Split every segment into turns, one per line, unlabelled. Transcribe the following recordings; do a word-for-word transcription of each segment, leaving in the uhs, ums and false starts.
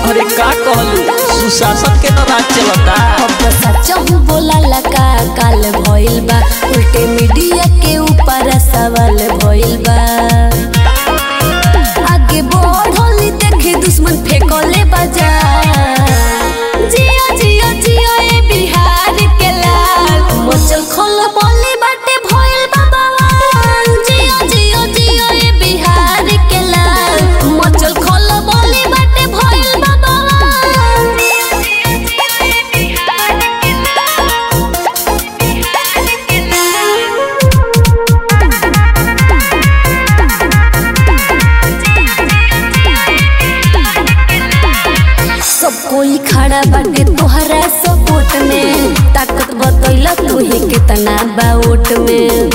अरे का कहलू सुशासन के न राज चलता।
अब सच हूँ बोला लगा काल भइल बा उल्टे मीडिया के ऊपर सवाल भइल बा। आगे बढ़ली देखे दुश्मन फेंकले बजा जिया जिया जिया ए बिहार के लाल मचल खोल बोली बाटे भइल बा बवाल। जिया जिया जिया ए बिहार के लाल मचल खोल बोली बाटे भइल बा बवाल। सब कोई खड़ा बाटे तोहरा सपोर्ट में ताकत बतैला तू ही कितना बा वोट में।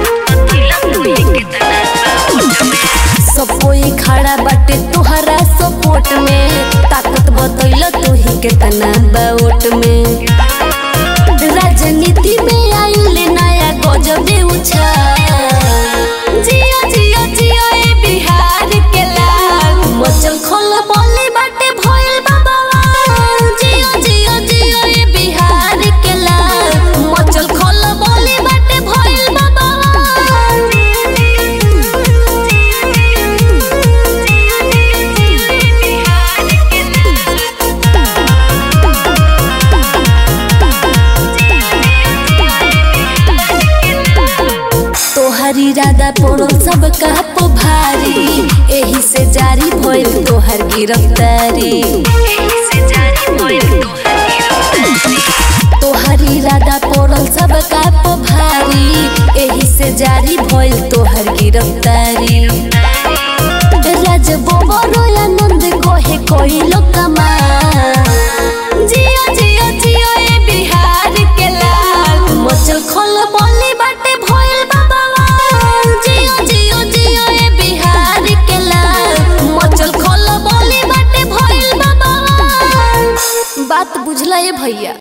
सब कोई खड़ा बाटे तोहरा सपोर्ट में ताकत बतैला तू ही कितना बा वोट में। राजनीति में आइल नया गजबे उछाल जिया जिया जिया ए बिहार के लाल मचल खोल बोली बाटे भइल बा बवाल। जिया जिया जिया ए बिहार के लाल मचल खोल बोली बाटे भइल बा बवाल। तोहरी इरादा पड़ल सब काप भारी एही से जारी भइल तोहर गिरफ्तारी। तोहरी इरादा पड़ल सब काप भारी एही से जारी भइल तोहर गिरफ्तारी। राज बोबरो आनंद कोहे कोइलो कमाल जिया जिया जिया ए बिहार के लाल मचल खोल बोली बाटे भइल बा बवाल। जिया जिया जिया ए बिहार के लाल मचल खोल बोली बाटे भइल बा बवाल। बात बुझला ए भैया।